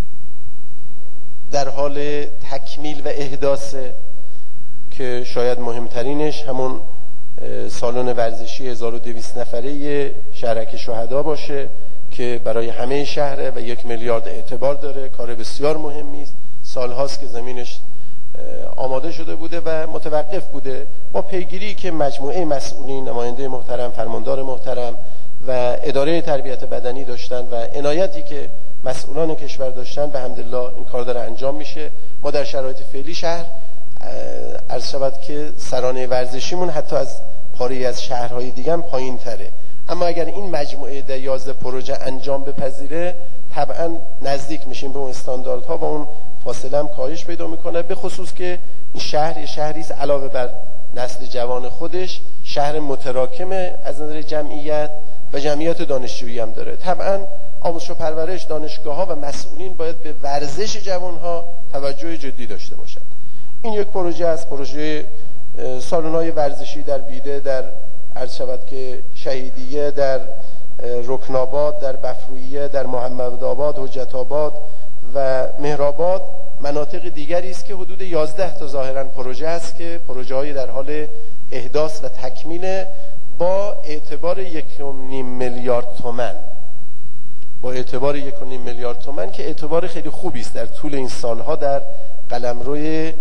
در حال تکمیل و احداث که شاید مهمترینش همون سالن ورزشی 1200 نفره شهرک شهدا باشه که برای همه شهره و 1 میلیارد اعتبار داره. کار بسیار مهمی است. سالهاست که زمینش آماده شده بوده و متوقف بوده با پیگیری که مجموعه مسئولین، نماینده محترم، فرماندار محترم و اداره تربیت بدنی داشتن و عنایتی که مسئولان کشور داشتن. به حمدالله این کار داره انجام میشه. ما در شرایط فعلی شهر عرض شود که سرانه ورزشیمون حتی از پاره از شهرهای دیگه هم پایین تره، اما اگر این مجموعه در 11 پروژه انجام بپذیره طبعا نزدیک میشیم به اون استانداردها و اون فاصله هم کاهش پیدا میکنه. به خصوص که این شهر شهری است علاوه بر نسل جوان خودش شهر متراکمه از نظر جمعیت و جمعیت دانشجویی هم داره. طبعا آموزش و پرورش، دانشگاه‌ها و مسئولین باید به ورزش جوانها توجه جدی داشته باشند. این یک پروژه است، پروژه سالن‌های ورزشی در بیده، در عرض شود که شهیدیه، در رکناباد، در بفرویه، در محمدآباد، حجت آباد و مهرآباد، مناطق دیگری است که حدود 11 تا ظاهرا پروژه است که پروژه‌های در حال احداث و تکمیل با اعتبار 1.5 میلیارد تومان. با اعتبار 1.5 میلیارد تومان که اعتبار خیلی خوبی است در طول این سالها در قلمروی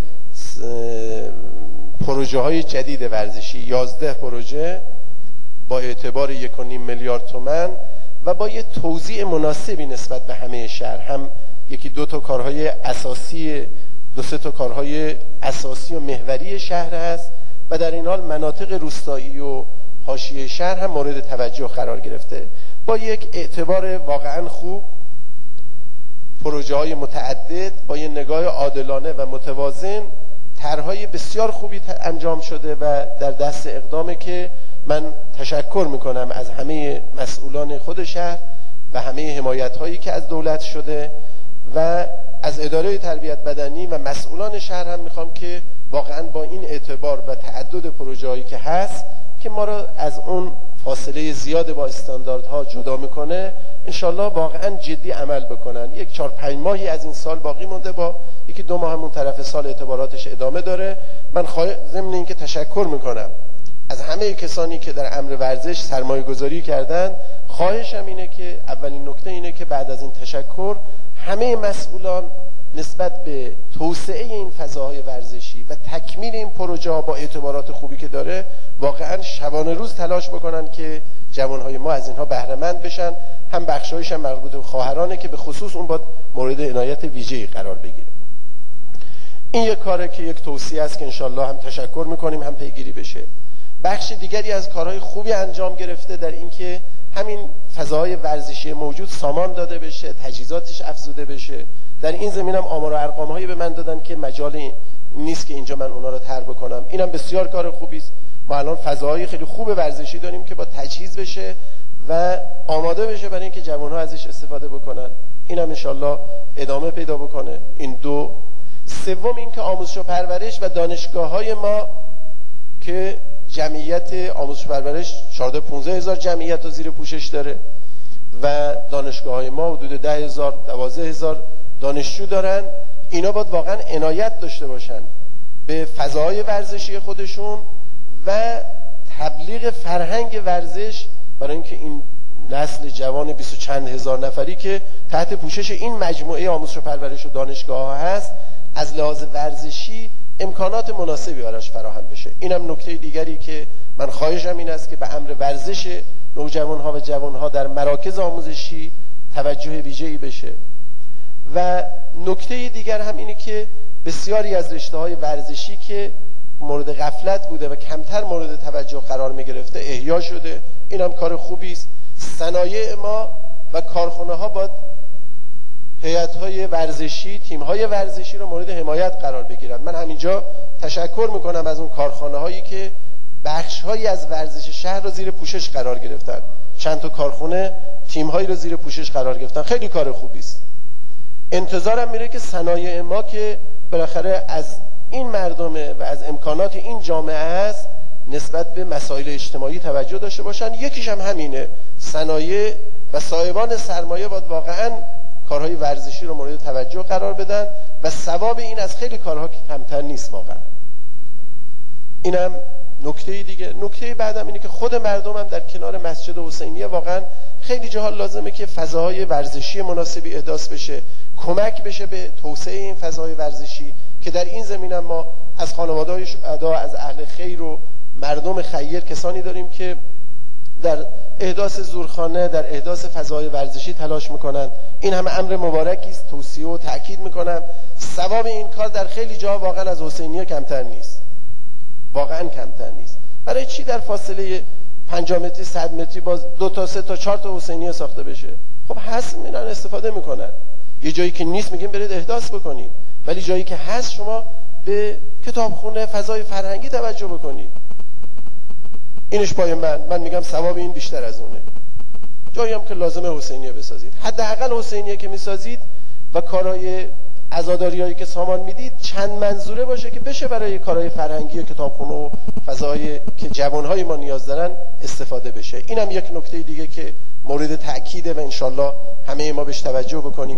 پروژه های جدید ورزشی. 11 پروژه با اعتبار 1.5 میلیارد تومان و با یه توزیع مناسبی نسبت به همه شهر، هم 1-2 تا کارهای اساسی، 2-3 تا کارهای اساسی و محوری شهر هست و در این حال مناطق روستایی و حاشیه شهر هم مورد توجه قرار گرفته با یک اعتبار واقعا خوب. پروژه های متعدد با یه نگاه عادلانه و متوازن، طرحهای بسیار خوبی انجام شده و در دست اقدامه که من تشکر میکنم از همه مسئولان خود شهر و همه حمایت هایی که از دولت شده و از اداره تربیت بدنی و مسئولان شهر هم میخوام که واقعا با این اعتبار و تعدد پروژه هایی که هست که ما را از اون فاصله زیاد با استانداردها جدا میکنه انشالله واقعا جدی عمل بکنن. 4-5 ماهی از این سال باقی مونده، با 1-2 ماه همون طرف سال اعتباراتش ادامه داره. من ضمن این که تشکر میکنم از همه کسانی که در امر ورزش سرمایه گذاری کردن. خواهشم اینه که اولین نکته اینه که بعد از این تشکر همه مسئولان نسبت به توسعه این فضاهای ورزشی و تکمیل این پروژه با اعتبارات خوبی که داره واقعا شبانه روز تلاش بکنن که جوانهای ما از اینها بهره مند بشن. هم بخشایش هم مربوط به خواهرانه که به خصوص اون باید مورد عنایت ویژه‌ای قرار بگیره. این یک کاره که یک توصیه است که انشالله هم تشکر میکنیم هم پیگیری بشه. بخش دیگری از کارهای خوبی انجام گرفته در اینکه همین فضاهای ورزشی موجود سامان داده بشه، تجهیزاتش افزوده بشه. در این زمینم آمار و ارقام‌هایی به من دادن که مجال نیست که اینجا من اونا رو طرح بکنم. اینم بسیار کار خوبی است. ما الان فضاهای خیلی خوب ورزشی داریم که با تجهیز بشه و آماده بشه برای اینکه جوان‌ها ازش استفاده بکنن. اینم انشالله ادامه پیدا بکنه. این دو. سوم این که آموزش و پرورش و دانشگاه‌های ما که جمعیت آموزش و پرورش 14-15 هزار جمعیت رو زیر پوشش داره و دانشگاه‌های ما حدود 10,000-12 هزار دانشجو دارن. اینا باید واقعا عنایت داشته باشن به فضاهای ورزشی خودشون و تبلیغ فرهنگ ورزش برای اینکه این نسل جوان 20 و چند هزار نفری که تحت پوشش این مجموعه آموزش و پرورش و دانشگاه ها هست از لحاظ ورزشی امکانات مناسبی براش فراهم بشه. اینم نکته دیگری که من خواهشم این است که به امر ورزش نوجوانها و جوانها در مراکز آموزشی توجه ویژه‌ای بشه. و نکته دیگر هم اینه که بسیاری از رشته‌های ورزشی که مورد غفلت بوده و کمتر مورد توجه قرار می‌گرفته احیا شده. اینم کار خوبی است. صنایع ما و کارخانه‌ها باید هیئت‌های ورزشی، تیم‌های ورزشی رو مورد حمایت قرار بگیرن. من همینجا تشکر می‌کنم از اون کارخانه‌هایی که بخش‌هایی از ورزش شهر رو زیر پوشش قرار گرفتن. چند تا کارخانه تیم‌هایی رو زیر پوشش قرار گرفتن. خیلی کار خوبی است. انتظارم میره که صنایع ما که بالاخره از این مردمه و از امکانات این جامعه است نسبت به مسائل اجتماعی توجه داشته باشن. یکیش هم همینه، صنایع و صاحبان سرمایه باید واقعا کارهای ورزشی رو مورد توجه قرار بدن و ثواب این از خیلی کارها که کمتر نیست واقعا. اینم نکته دیگه. نکته بعدم اینه که خود مردم هم در کنار مسجد حسینیه واقعا خیلی جاها لازمه که فضاهای ورزشی مناسبی احداث بشه، کمک بشه به توسعه این فضاهای ورزشی که در این زمینه ما از خانواده‌های شهدا، از اهل خیر و مردم خیر کسانی داریم که در احداث زورخانه، در احداث فضاهای ورزشی تلاش میکنن. این همه امر مبارکی است. توصیه و تأکید میکنم ثواب این کار در خیلی جا واقعا از حسینیه کمتر نیست. واقعا کمتر نیست. برای چی در فاصله 50 متری 100 متری باز 2 تا 3 تا 4 تا حسینیه ساخته بشه؟ خب هست میرن استفاده میکنن. یه جایی که نیست میگیم برید احداث بکنید، ولی جایی که هست شما به کتابخونه، فضای فرهنگی توجه بکنید. اینش پای من میگم ثواب این بیشتر از اونه. جایی هم که لازمه حسینیه بسازید، حداقل حسینیه که میسازید و کارهای عزاداریایی که سامان میدید چند منظوره باشه که بشه برای کارهای فرهنگی و کتابخونه و فضایی که جوانهای ما نیاز دارن استفاده بشه. اینم یک نکته دیگه که مورد تأکیده و انشالله همه ما بهش توجه بکنیم.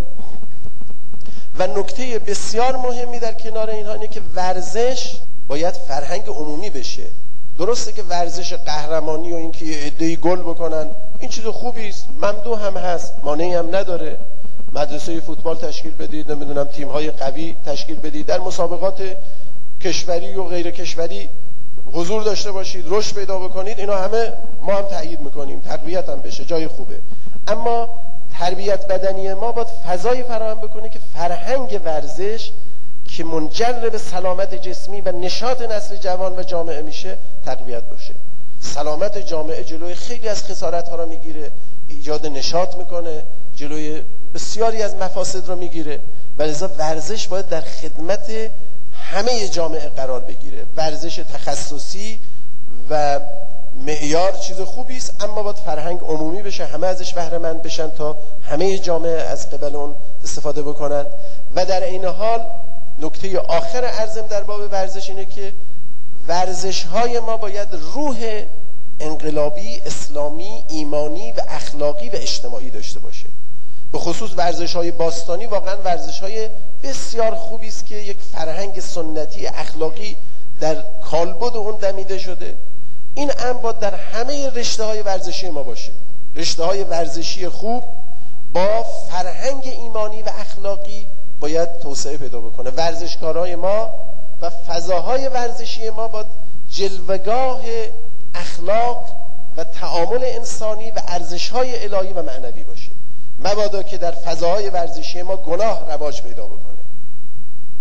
و نکته بسیار مهمی در کنار اینها اینه که ورزش باید فرهنگ عمومی بشه. درسته که ورزش قهرمانی و اینکه یه عده‌ای گل بکنن این چیز خوبی است، ممدوح هم هست، مانعی هم نداره. مدرسه فوتبال تشکیل بدید، نمیدونم تیم‌های قوی تشکیل بدید، در مسابقات کشوری و غیر کشوری حضور داشته باشید، رشد پیدا بکنید. اینا همه ما هم تأیید میکنیم، تقویت هم بشه، جای خوبه. اما تربیت بدنی ما باید فضای فراهم بکنه که فرهنگ ورزش که منجر به سلامت جسمی و نشاط نسل جوان و جامعه میشه تقویت باشه. سلامت جامعه جلوی خیلی از خسارت ها رو میگیره، ایجاد نشاط میکنه، جلوی بسیاری از مفاسد رو میگیره و لذا ورزش باید در خدمت همه جامعه قرار بگیره. ورزش تخصصی و معیار چیز خوبی است، اما باید فرهنگ عمومی بشه، همه ازش بهره مند بشن تا همه جامعه از قبل اون استفاده بکنن. و در این حال نکته آخر عرضم در باب ورزش اینه که ورزش‌های ما باید روح انقلابی، اسلامی، ایمانی و اخلاقی و اجتماعی داشته باشه. به خصوص ورزش‌های باستانی واقعا ورزش‌های بسیار خوبی است که یک فرهنگ سنتی اخلاقی در کالبد اون دمیده شده. این امر باید در همه رشته‌های ورزشی ما باشه. رشته‌های ورزشی خوب با فرهنگ ایمانی و اخلاقی باید توسعه پیدا بکنه. ورزشکارای ما و فضاهای ورزشی ما باید جلوه‌گاه اخلاق و تعامل انسانی و ارزش‌های الهی و معنوی باشه. مبادا که در فضاهای ورزشی ما گناه رواج پیدا بکنه.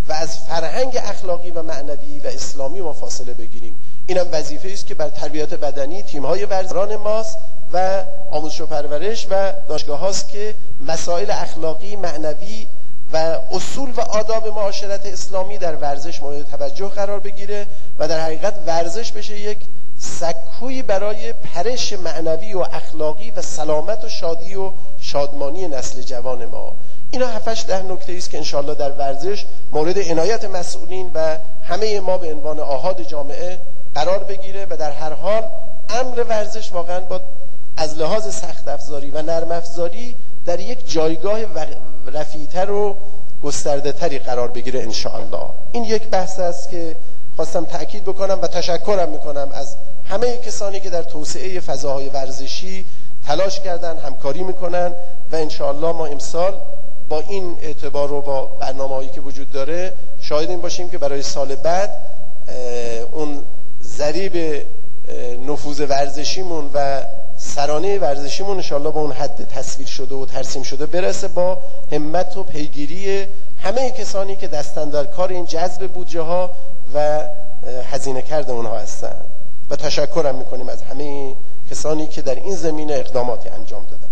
و از فرهنگ اخلاقی و معنوی و اسلامی ما فاصله بگیریم. اینم وظیفه است که بر تربیت بدنی تیم‌های ورزشکاران ماست و آموزش و پرورش و دانشگاه هاست که مسائل اخلاقی، معنوی و اصول و آداب معاشرت اسلامی در ورزش مورد توجه قرار بگیره و در حقیقت ورزش بشه یک سکویی برای پرش معنوی و اخلاقی و سلامت و شادی و شادمانی نسل جوان ما. اینا 7-8 نکته است که انشاءالله در ورزش مورد عنایت مسئولین و همه ما به عنوان آحاد جامعه قرار بگیره و در هر حال امر ورزش واقعا با از لحاظ سخت افزاری و نرم افزاری در یک جایگاه رفیع‌تر و گسترده تری قرار بگیره انشاءالله. این یک بحث است که خواستم تأکید بکنم و تشکرم میکنم از همه کسانی که در توسعه فضاهای ورزشی تلاش کردن، همکاری میکنن و انشاءالله ما امسال با این اعتبار و با برنامه‌هایی که وجود داره شاهد این باشیم که برای سال بعد اون ضریب نفوذ ورزشیمون و سرانه ورزشیمون انشاءالله به اون حد تصویر شده و ترسیم شده برسه با همت و پیگیری همه کسانی که دستن در کار این جذب بودجه ها و هزینه کرده اونها هستند و تشکرم میکنیم از همه کسانی که در این زمینه اقداماتی انجام دادن.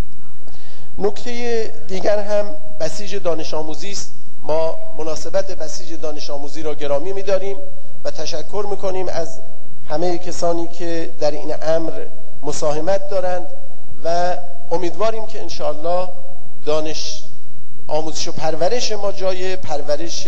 نکته دیگر هم بسیج دانش آموزی است. ما مناسبت بسیج دانش آموزی را گرامی می‌داریم و تشکر می‌کنیم از همه کسانی که در این امر مساهمت دارند و امیدواریم که انشاءالله دانش آموزش و پرورش ما جای پرورش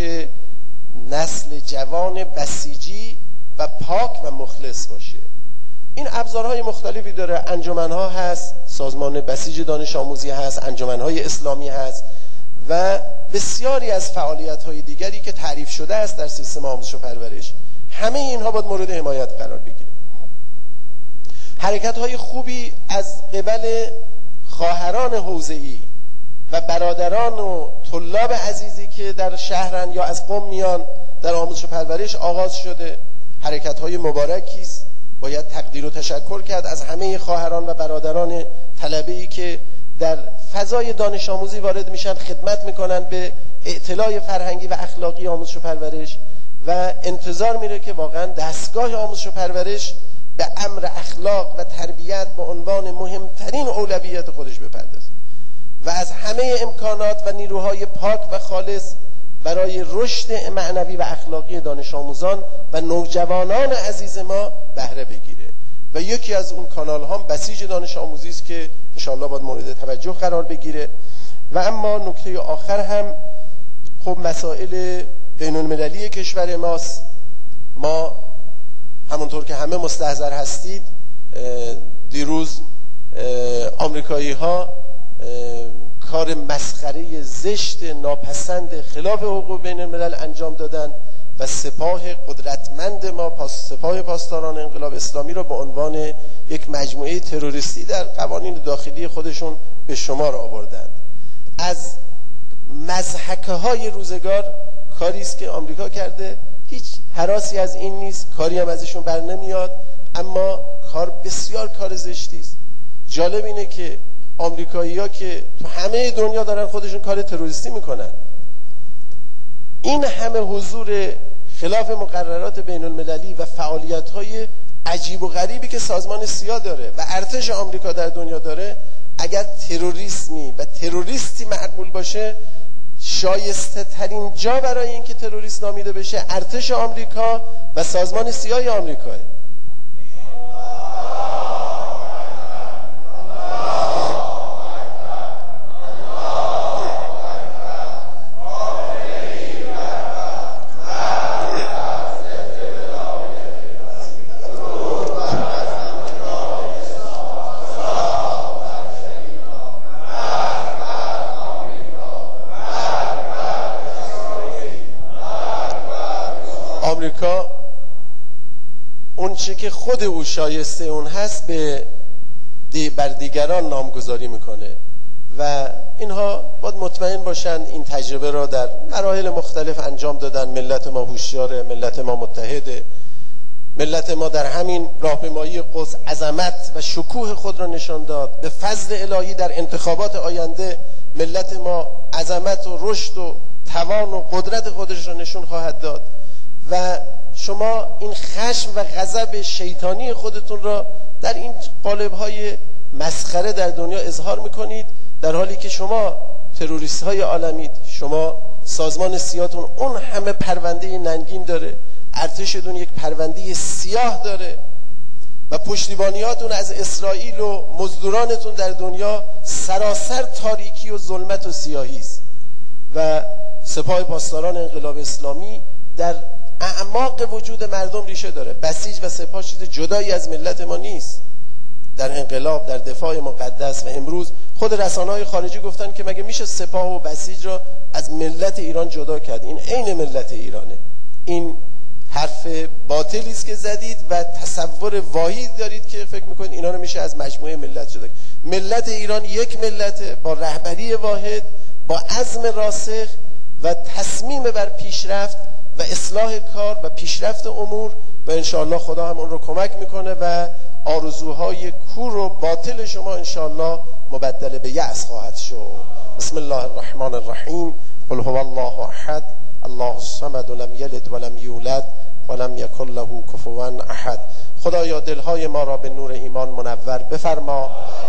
نسل جوان بسیجی و پاک و مخلص باشه. این ابزارهای مختلفی داره، انجمنها هست، سازمان بسیج دانش آموزی هست، انجمنهای اسلامی هست و بسیاری از فعالیت‌های دیگری که تعریف شده است در سیستم آموزش و پرورش. همه اینها باید مورد حمایت قرار بگیره. حرکت‌های خوبی از قبل خواهران حوزه‌ای و برادران و طلاب عزیزی که در شهرن یا از قم میان در آموزش و پرورش آغاز شده. حرکت‌های مبارکی است. باید تقدیر و تشکر کرد از همه خواهران و برادران طلبه‌ای که در فضای دانش آموزی وارد میشن، خدمت میکنن به اطلاع فرهنگی و اخلاقی آموزش و پرورش و انتظار میره که واقعا دستگاه آموزش و پرورش به امر اخلاق و تربیت به عنوان مهمترین اولویت خودش بپردازه و از همه امکانات و نیروهای پاک و خالص برای رشد معنوی و اخلاقی دانش آموزان و نوجوانان عزیز ما بهره بگیره و یکی از اون کانال ها بسیج دانش آموزی است که انشاءالله باید مورد توجه قرار بگیره. و اما نکته آخر هم خب مسائل بین المللی کشور ماست. ما همونطور که همه مستحضر هستید دیروز آمریکایی ها کار مسخره زشت ناپسند خلاف حقوق بین الملل انجام دادن و سپاه قدرتمند ما سپاه پاسداران انقلاب اسلامی را به عنوان یک مجموعه تروریستی در قوانین داخلی خودشون به شمار آوردند. از مضحکه های روزگار کاری است که آمریکا کرده، هیچ هراسی از این نیست، کاری هم ازشون بر نمیاد، اما کار بسیار کار زشتی است. جالب اینه که آمریکایی‌ها که تو همه دنیا دارن خودشون کار تروریستی میکنن، این همه حضور خلاف مقررات بین المللی و فعالیت‌های عجیب و غریبی که سازمان سیا داره و ارتش آمریکا در دنیا داره، اگر تروریسمی و تروریستی معقول باشه، شایسته ترین جا برای اینکه تروریست نامیده بشه ارتش آمریکا و سازمان سیای آمریکاه. آمریکا اون چه که خود او شایسته اون هست بر دیگران نامگذاری میکنه و اینها باید مطمئن باشن این تجربه را در مراحل مختلف انجام دادن. ملت ما هوشیاره، ملت ما متحده، ملت ما در همین راهپیمایی قدس عظمت و شکوه خود را نشان داد. به فضل الهی در انتخابات آینده ملت ما عظمت و رشد و توان و قدرت خودش را نشون خواهد داد و شما این خشم و غضب شیطانی خودتون را در این قالب‌های مسخره در دنیا اظهار میکنید، در حالی که شما تروریست های عالمید، شما سازمان سیاتون اون همه پرونده ننگین داره، ارتشتون یک پرونده سیاه داره و پشتیبانیاتون از اسرائیل و مزدورانتون در دنیا سراسر تاریکی و ظلمت و سیاهی است و سپاه پاسداران انقلاب اسلامی در اعماق وجود مردم ریشه داره. بسیج و سپاه چیز جدایی از ملت ما نیست، در انقلاب، در دفاع مقدس. و امروز خود رسانه‌های خارجی گفتن که مگه میشه سپاه و بسیج را از ملت ایران جدا کرد؟ این عین ملت ایرانه. این حرف باطلی است که زدید و تصور واهی دارید که فکر میکنید اینا رو میشه از مجموعه ملت جدا کرد. ملت ایران یک ملت با رهبری واحد، با عزم راسخ و تصمیم بر پیشرفت و اصلاح کار و پیشرفت امور و انشاءالله خدا هم اون رو کمک میکنه و آرزوهای کور و باطل شما انشاءالله مبدل به یأس خواهد شد. بسم الله الرحمن الرحیم. قل هو الله احد الله الصمد لم یلد ولم یولد ولم یکن له کفوا احد. خدایا دلهای ما را به نور ایمان منور بفرما،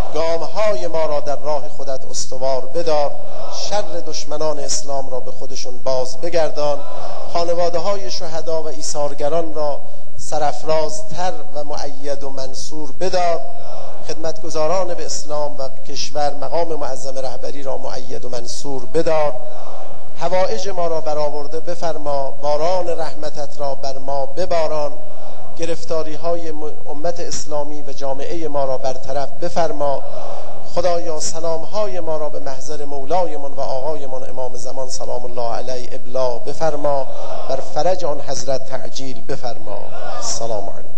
گامهای ما را در راه خودت استوار بدار، شر دشمنان اسلام را به خودشون باز بگردان، خانواده های شهدا و ایثارگران را سرافرازتر و مؤید و منصور بدار، خدمتگزاران به اسلام و کشور مقام معظم رهبری را مؤید و منصور بدار، حوائج ما را برآورده بفرما، باران رحمتت را بر ما بباران، گرفتاری های امت اسلامی و جامعه ما را برطرف بفرما. خدایا سلام های ما را به محضر مولایمان و آقایمان امام زمان سلام الله علیه ابلاغ بفرما، بر فرج آن حضرت تعجیل بفرما. سلام علیکم.